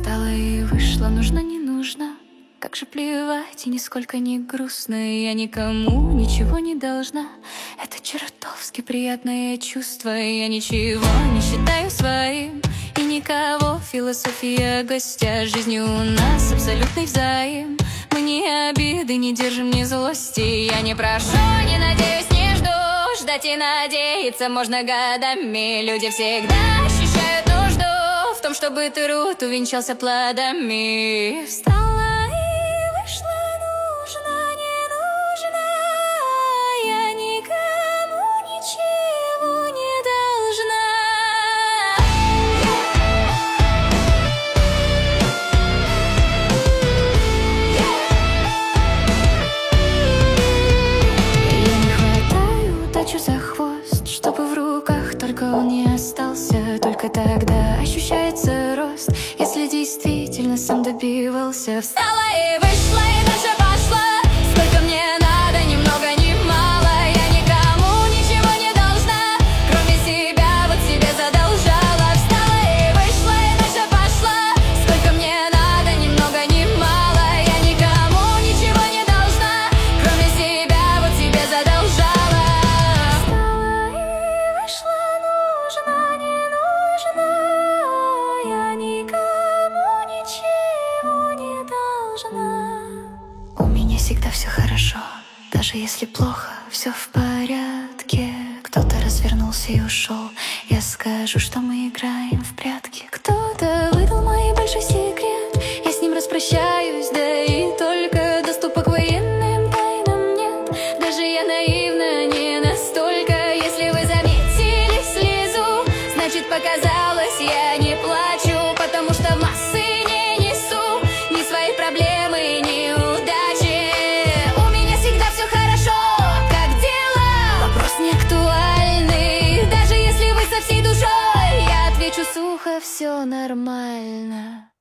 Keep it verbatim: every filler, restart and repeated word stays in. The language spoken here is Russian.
Встала и вышла, нужно, не нужно. Как же плевать, и нисколько не грустно. Я никому ничего не должна. Это чертовски приятное чувство. Я ничего не считаю своим, и никого. Философия гостя, жизнью у нас абсолютный взаим. Мы ни обиды не держим, ни злости. Я не прошу, не надеюсь, не жду. Ждать и надеяться можно годами. Люди всегда ощущают нужду в том, чтобы труд увенчался плодами. Встала и вышла, нужно, не нужно. Я никому ничего не должна. Я не хватаю удачу за хвост, чтобы в руках только он не остался. Только тогда ощущается рост, если действительно сам добивался. Встала и вышла, и дальше пошла. Сколько мне надо, ни много ни мало. Я никому ничего не должна, кроме себя, вот себе задолжала. Встала и вышла, и дальше пошла. Сколько мне надо, ни много ни мало. Я никому ничего не должна, кроме себя, вот себе задолжала. Встала и вышла, нужно, не нужно. Я никому ничего не должна. У меня всегда все хорошо, даже если плохо, все в порядке. Кто-то развернулся и ушел, я скажу, что мы играем в прятки. Кто-то выдал мой большой секрет, я с ним распрощаюсь, да и только доступа к военным тайнам нет. Даже я наивна не настолько. Если вы заметили слезу, значит показалось, я не плачу, потому что в массы не несу ни свои проблемы, ни удачи. У меня всегда все хорошо, как дела? Вопрос не актуальный. Даже если вы со всей душой, я отвечу сухо, все нормально.